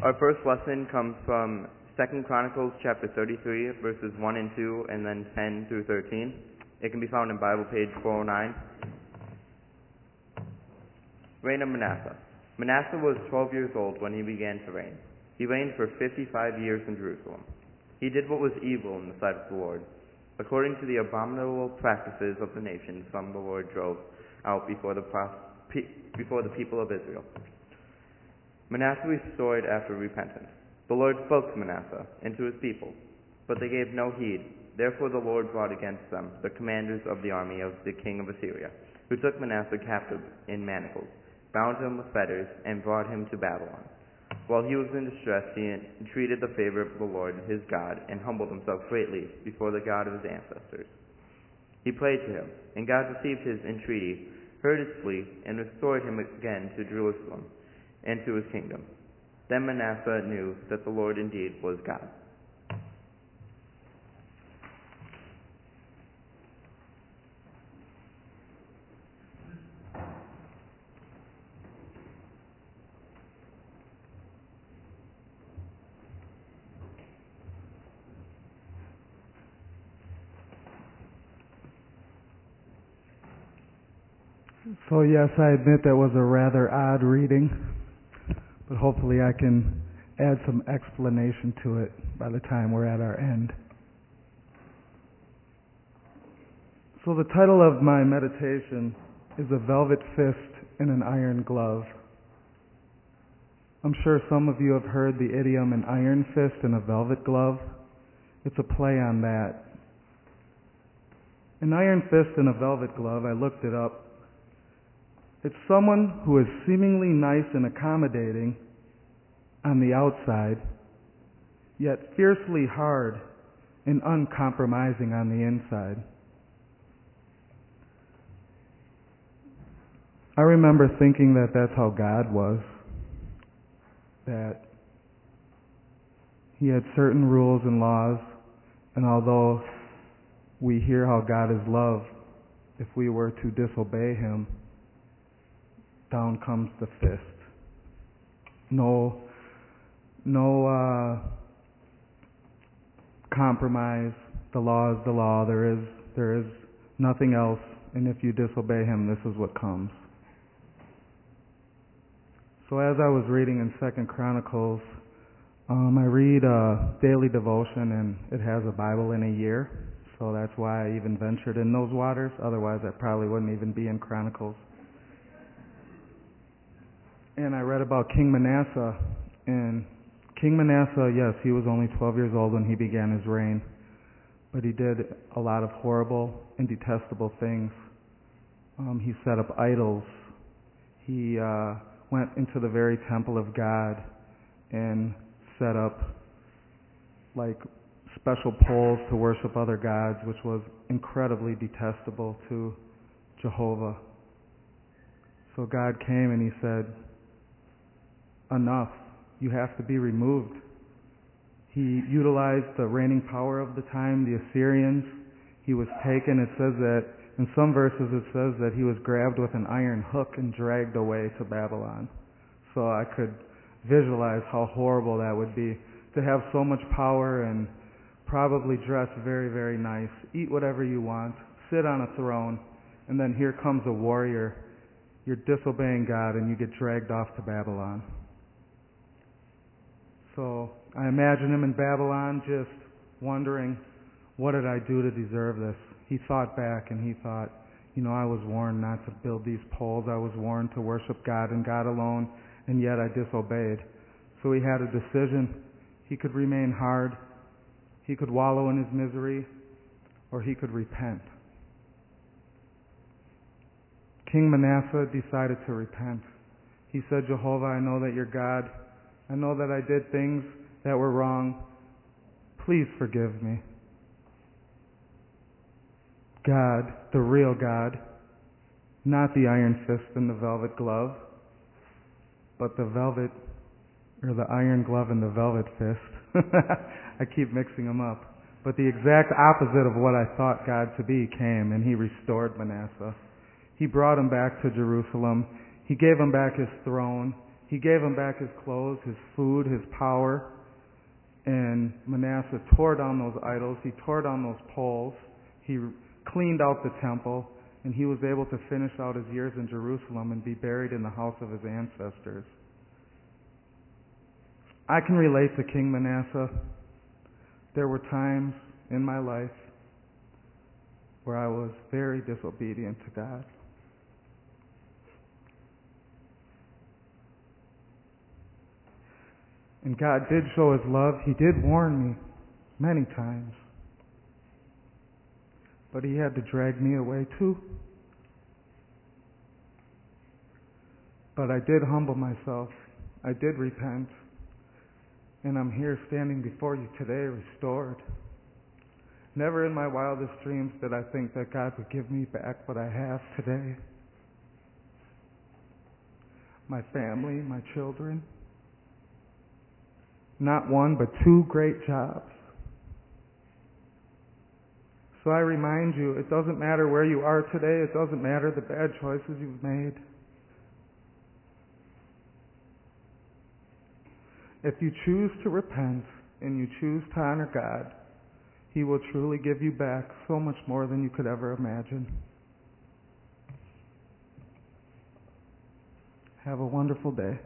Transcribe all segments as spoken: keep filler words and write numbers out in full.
Our first lesson comes from Second Chronicles chapter thirty-three, verses one and two, and then ten through thirteen. It can be found in Bible page four oh nine. Reign of Manasseh. Manasseh was twelve years old when he began to reign. He reigned for fifty-five years in Jerusalem. He did what was evil in the sight of the Lord, according to the abominable practices of the nations whom the Lord drove out before the, pros- pe- before the people of Israel. Manasseh restored after repentance. The Lord spoke to Manasseh and to his people, but they gave no heed. Therefore the Lord brought against them the commanders of the army of the king of Assyria, who took Manasseh captive in manacles, bound him with fetters, and brought him to Babylon. While he was in distress, he entreated the favor of the Lord his God, and humbled himself greatly before the God of his ancestors. He prayed to him, and God received his entreaty, heard his plea, and restored him again to Jerusalem and to his kingdom. Then Manasseh knew that the Lord indeed was God. So yes, I admit that was a rather odd reading, but hopefully I can add some explanation to it by the time we're at our end. So the title of my meditation is A Velvet Fist in an Iron Glove. I'm sure some of you have heard the idiom an iron fist in a velvet glove. It's a play on that. An iron fist in a velvet glove, I looked it up. It's someone who is seemingly nice and accommodating on the outside, yet fiercely hard and uncompromising on the inside. I remember thinking that that's how God was, that He had certain rules and laws, and although we hear how God is love, if we were to disobey Him, down comes the fist. No, no uh, compromise. The law is the law. There is, there is nothing else. And if you disobey Him, this is what comes. So as I was reading in Second Chronicles, um, I read a daily devotion, and it has a Bible in a year. So that's why I even ventured in those waters. Otherwise, I probably wouldn't even be in Chronicles. And I read about King Manasseh, and King Manasseh, yes, he was only twelve years old when he began his reign, but he did a lot of horrible and detestable things. Um, he set up idols. He uh, went into the very temple of God and set up like special poles to worship other gods, which was incredibly detestable to Jehovah. So God came and He said, enough. You have to be removed. He utilized the reigning power of the time, the Assyrians. He was taken. It says that, in some verses it says that he was grabbed with an iron hook and dragged away to Babylon. So I could visualize how horrible that would be, to have so much power and probably dress very, very nice, eat whatever you want, sit on a throne, and then here comes a warrior. You're disobeying God and you get dragged off to Babylon. So I imagine him in Babylon just wondering, what did I do to deserve this? He thought back and he thought, you know, I was warned not to build these poles. I was warned to worship God and God alone, and yet I disobeyed. So he had a decision. He could remain hard. He could wallow in his misery, or he could repent. King Manasseh decided to repent. He said, Jehovah, I know that you're God. I know that I did things that were wrong. Please forgive me. God, the real God, not the iron fist and the velvet glove, but the velvet, or the iron glove and the velvet fist. I keep mixing them up. But the exact opposite of what I thought God to be came, and He restored Manasseh. He brought him back to Jerusalem. He gave him back his throne. He gave him back his clothes, his food, his power, and Manasseh tore down those idols. He tore down those poles. He cleaned out the temple, and he was able to finish out his years in Jerusalem and be buried in the house of his ancestors. I can relate to King Manasseh. There were times in my life where I was very disobedient to God. And God did show his love. He did warn me many times. But he had to drag me away too. But I did humble myself. I did repent. And I'm here standing before you today restored. Never in my wildest dreams did I think that God would give me back what I have today. My family, my children. Not one, but two great jobs. So I remind you, it doesn't matter where you are today. It doesn't matter the bad choices you've made. If you choose to repent and you choose to honor God, He will truly give you back so much more than you could ever imagine. Have a wonderful day.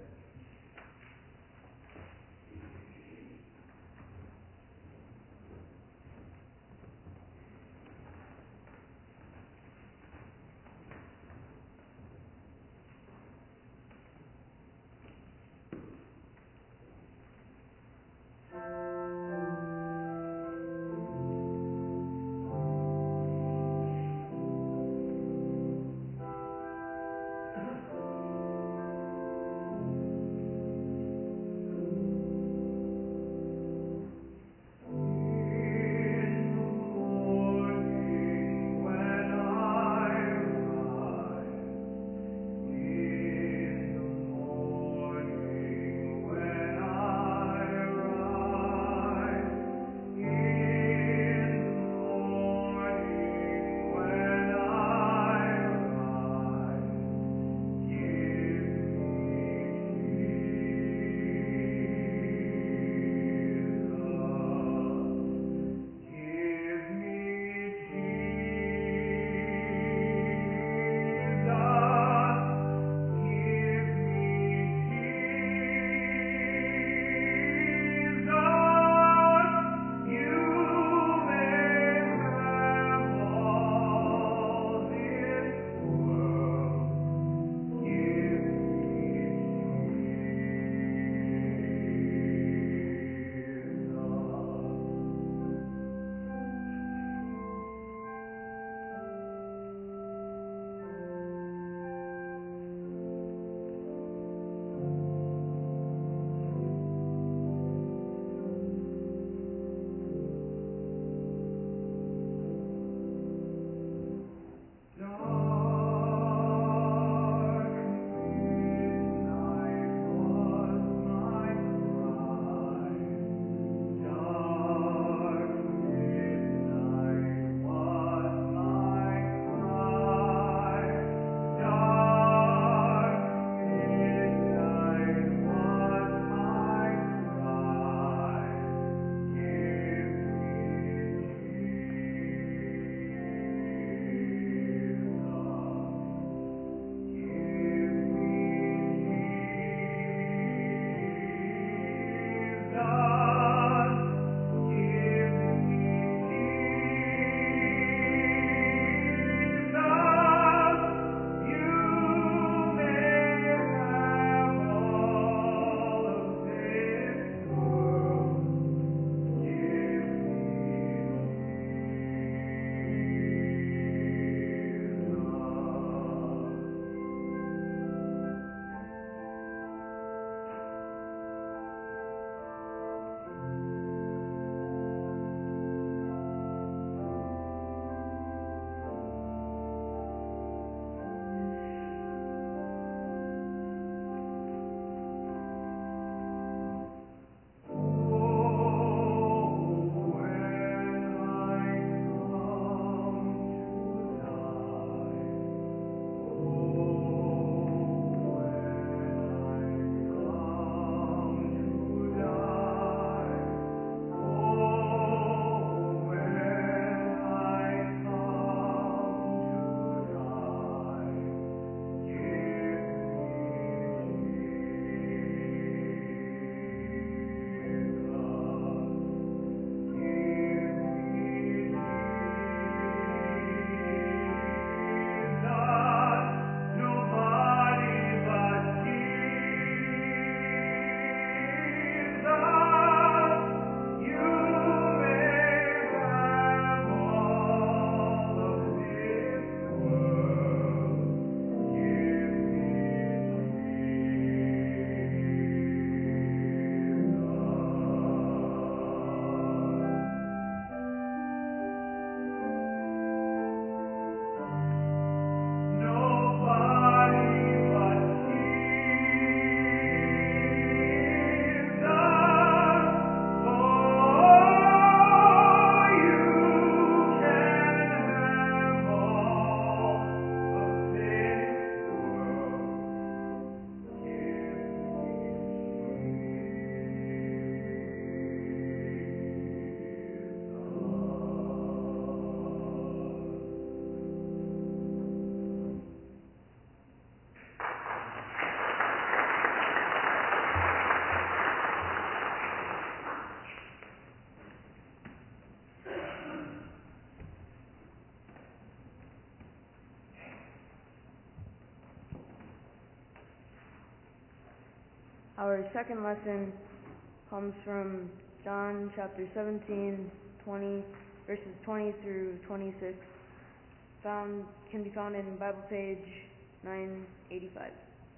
Our second lesson comes from John chapter seventeen, twenty, verses twenty through twenty-six. Found can be found in Bible page nine eighty-five.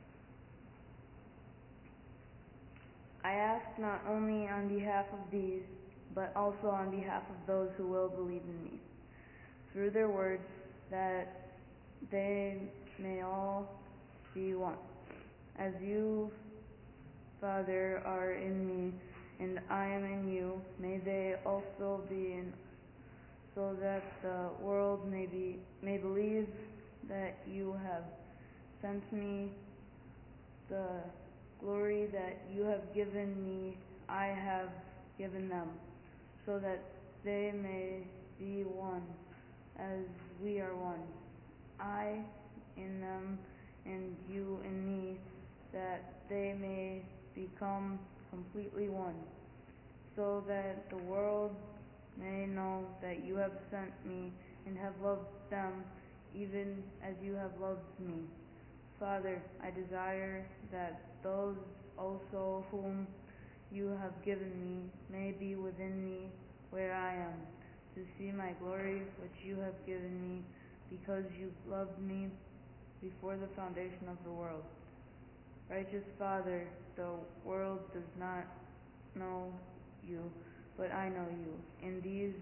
I ask not only on behalf of these, but also on behalf of those who will believe in me, through their words, that they may all be one. As you, Father, are in me, and I am in you, may they also be in, so that the world may be may believe that you have sent me. The glory that you have given me, I have given them, so that they may be one, as we are one. I in them, and you in me, that they may become completely one, so that the world may know that you have sent me and have loved them, even as you have loved me. Father, I desire that those also whom you have given me may be within me where I am, to see my glory which you have given me, because you loved me before the foundation of the world. Righteous Father, the world does not know you, but I know you, and these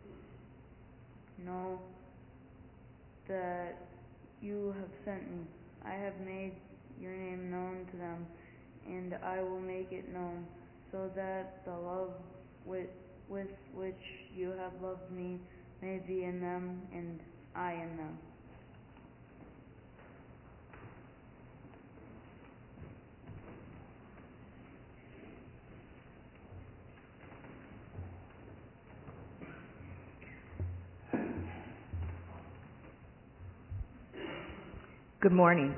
know that you have sent me. I have made your name known to them, and I will make it known, so that the love with, with which you have loved me may be in them, and I in them. Good morning.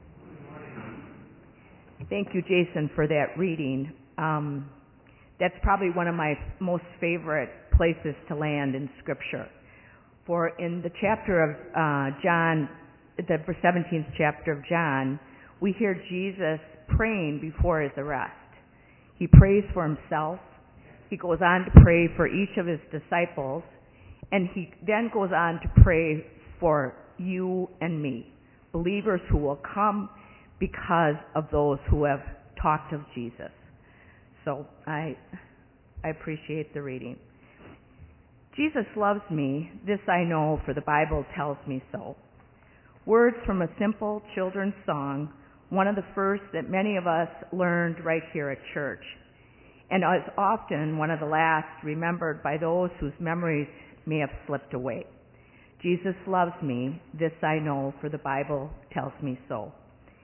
Thank you, Jason, for that reading. Um, that's probably one of my most favorite places to land in Scripture. For in the chapter of uh, John, the seventeenth chapter of John, we hear Jesus praying before his arrest. He prays for himself. He goes on to pray for each of his disciples, and he then goes on to pray for you and me, believers who will come because of those who have talked of Jesus. So I, I appreciate the reading. Jesus loves me, this I know, for the Bible tells me so. Words from a simple children's song, one of the first that many of us learned right here at church, and is often one of the last remembered by those whose memories may have slipped away. Jesus loves me, this I know, for the Bible tells me so.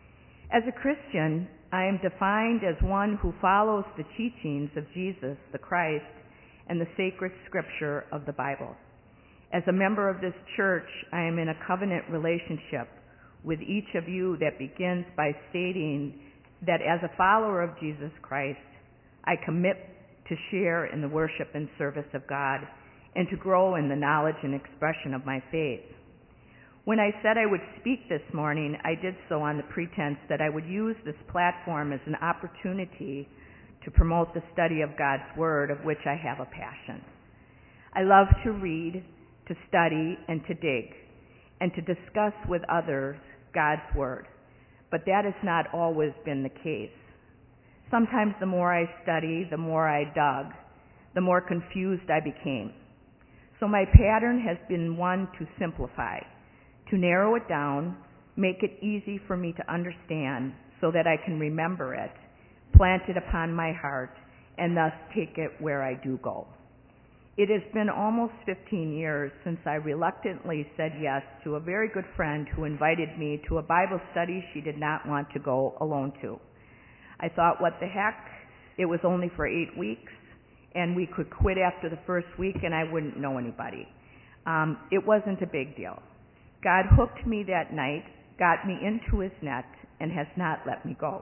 As a Christian, I am defined as one who follows the teachings of Jesus, the Christ, and the sacred scripture of the Bible. As a member of this church, I am in a covenant relationship with each of you that begins by stating that as a follower of Jesus Christ, I commit to share in the worship and service of God and to grow in the knowledge and expression of my faith. When I said I would speak this morning, I did so on the pretense that I would use this platform as an opportunity to promote the study of God's Word, of which I have a passion. I love to read, to study, and to dig, and to discuss with others God's Word. But that has not always been the case. Sometimes the more I study, the more I dug, the more confused I became. So my pattern has been one to simplify, to narrow it down, make it easy for me to understand so that I can remember it, plant it upon my heart, and thus take it where I do go. It has been almost fifteen years since I reluctantly said yes to a very good friend who invited me to a Bible study she did not want to go alone to. I thought, what the heck? It was only for eight weeks, and we could quit after the first week and I wouldn't know anybody. Um, it wasn't a big deal. God hooked me that night, got me into his net, and has not let me go.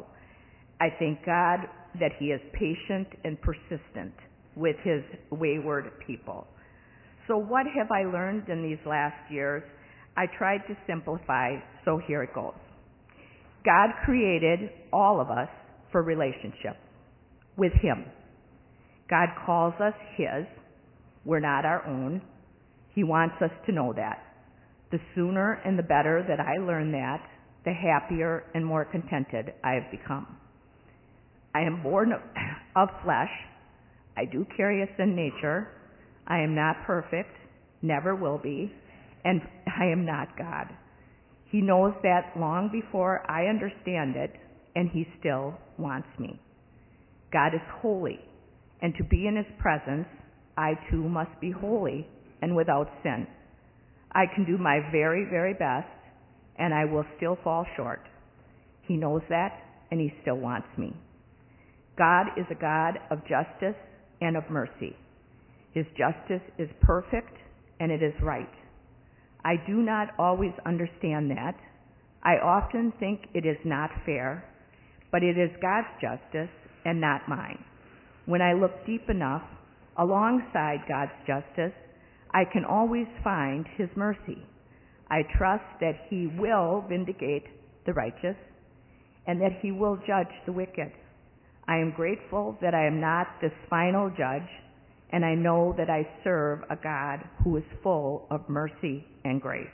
I thank God that he is patient and persistent with his wayward people. So what have I learned in these last years? I tried to simplify, so here it goes. God created all of us for relationship with Him. God calls us His. We're not our own. He wants us to know that. The sooner and the better that I learn that, the happier and more contented I have become. I am born of, of flesh. I do carry a sin nature. I am not perfect, never will be, and I am not God. He knows that long before I understand it, and He still wants me. God is holy, and to be in His presence, I too must be holy and without sin. I can do my very, very best, and I will still fall short. He knows that, and He still wants me. God is a God of justice and of mercy. His justice is perfect, and it is right. I do not always understand that. I often think it is not fair, but it is God's justice and not mine. When I look deep enough, alongside God's justice, I can always find His mercy. I trust that He will vindicate the righteous and that He will judge the wicked. I am grateful that I am not this final judge, and I know that I serve a God who is full of mercy and grace.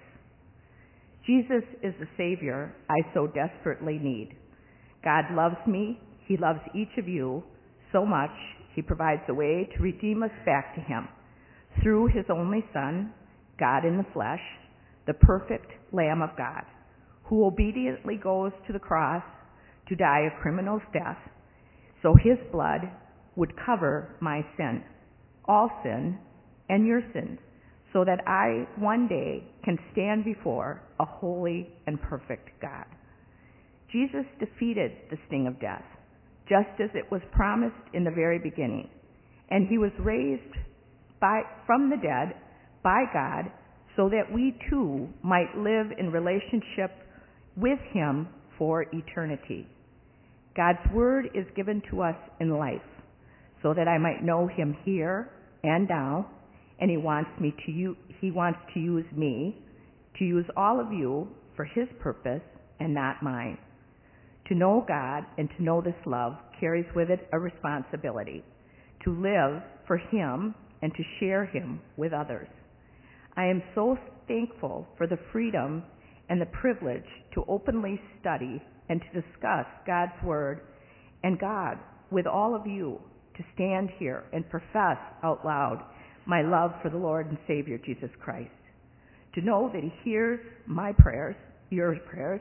Jesus is the Savior I so desperately need. God loves me. He loves each of you so much, He provides a way to redeem us back to Him through His only Son, God in the flesh, the perfect Lamb of God, who obediently goes to the cross to die a criminal's death, so His blood would cover my sin, all sin, and your sins, so that I one day can stand before a holy and perfect God. Jesus defeated the sting of death, just as it was promised in the very beginning, and He was raised by, from the dead by God so that we too might live in relationship with Him for eternity. God's Word is given to us in life so that I might know Him here and now, and He wants me to use, He wants to use me, to use all of you for His purpose and not mine. To know God and to know this love carries with it a responsibility to live for Him and to share Him with others. I am so thankful for the freedom and the privilege to openly study and to discuss God's Word and God with all of you, to stand here and profess out loud my love for the Lord and Savior Jesus Christ. To know that He hears my prayers, your prayers,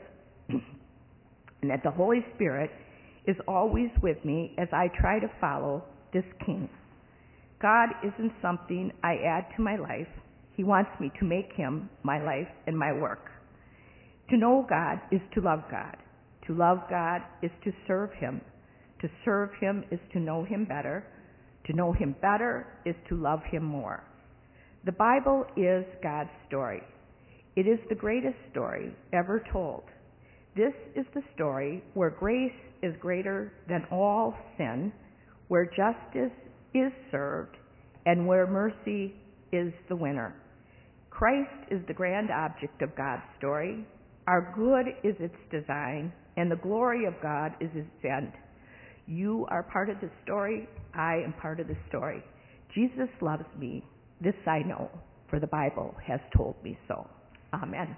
and that the Holy Spirit is always with me as I try to follow this King. God isn't something I add to my life. He wants me to make Him my life and my work. To know God is to love God. To love God is to serve Him. To serve Him is to know Him better. To know Him better is to love Him more. The Bible is God's story. It is the greatest story ever told. This is the story where grace is greater than all sin, where justice is served, and where mercy is the winner. Christ is the grand object of God's story. Our good is its design, and the glory of God is its end. You are part of the story. I am part of the story. Jesus loves me. This I know, for the Bible has told me so. Amen.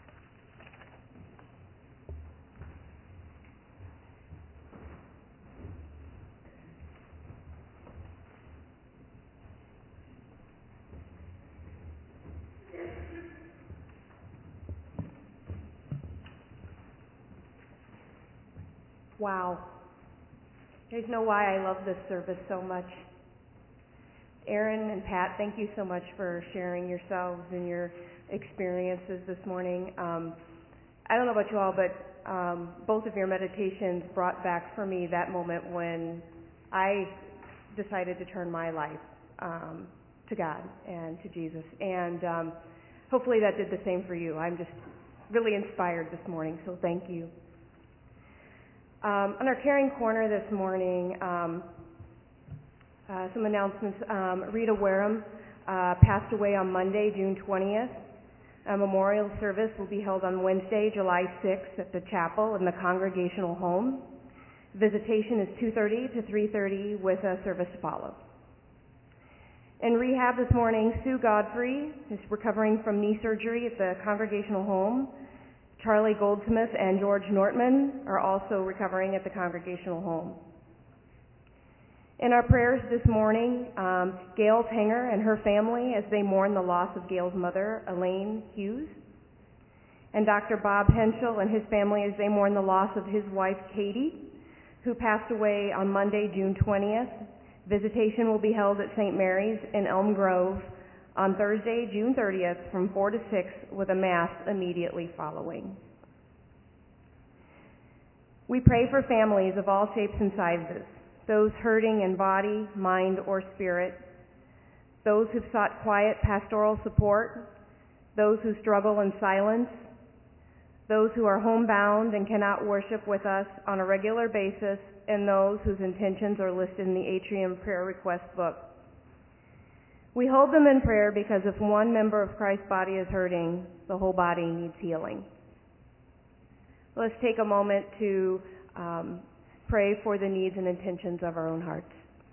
Wow. You guys know why I love this service so much. Aaron and Pat, thank you so much for sharing yourselves and your experiences this morning. Um, I don't know about you all, but um, both of your meditations brought back for me that moment when I decided to turn my life um, to God and to Jesus. And um, hopefully that did the same for you. I'm just really inspired this morning, so thank you. Um, on our Caring Corner this morning, um, uh, some announcements. Um, Rita Wareham uh, passed away on Monday, June twentieth. A memorial service will be held on Wednesday, July sixth at the chapel in the Congregational Home. Visitation is two thirty to three thirty with a service to follow. In rehab this morning, Sue Godfrey is recovering from knee surgery at the Congregational Home. Charlie Goldsmith and George Nortman are also recovering at the Congregational Home. In our prayers this morning, um, Gail Tanger and her family as they mourn the loss of Gail's mother, Elaine Hughes, and Doctor Bob Henschel and his family as they mourn the loss of his wife, Katie, who passed away on Monday, June twentieth. Visitation will be held at Saint Mary's in Elm Grove on Thursday, June thirtieth from four to six with a Mass immediately following. We pray for families of all shapes and sizes, those hurting in body, mind, or spirit, those who've sought quiet pastoral support, those who struggle in silence, those who are homebound and cannot worship with us on a regular basis, and those whose intentions are listed in the Atrium Prayer Request Book. We hold them in prayer because if one member of Christ's body is hurting, the whole body needs healing. Let's take a moment to um, pray for the needs and intentions of our own hearts.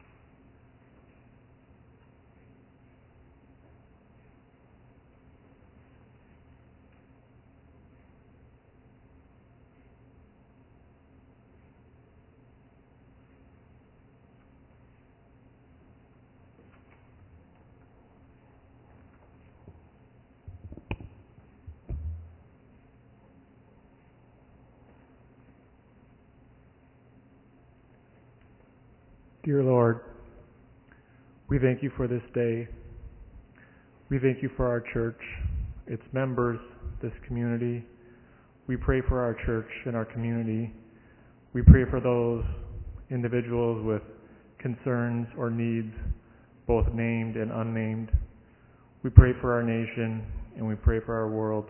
Dear Lord, we thank you for this day. We thank you for our church, its members, this community. We pray for our church and our community. We pray for those individuals with concerns or needs, both named and unnamed. We pray for our nation and we pray for our world.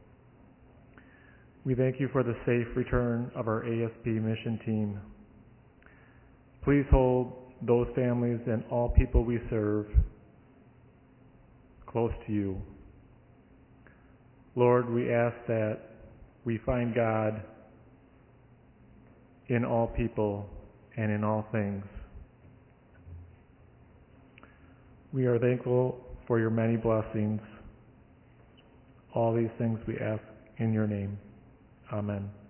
We thank you for the safe return of our A S B mission team. Please hold those families and all people we serve close to you. Lord, we ask that we find God in all people and in all things. We are thankful for your many blessings. All these things we ask in your name. Amen.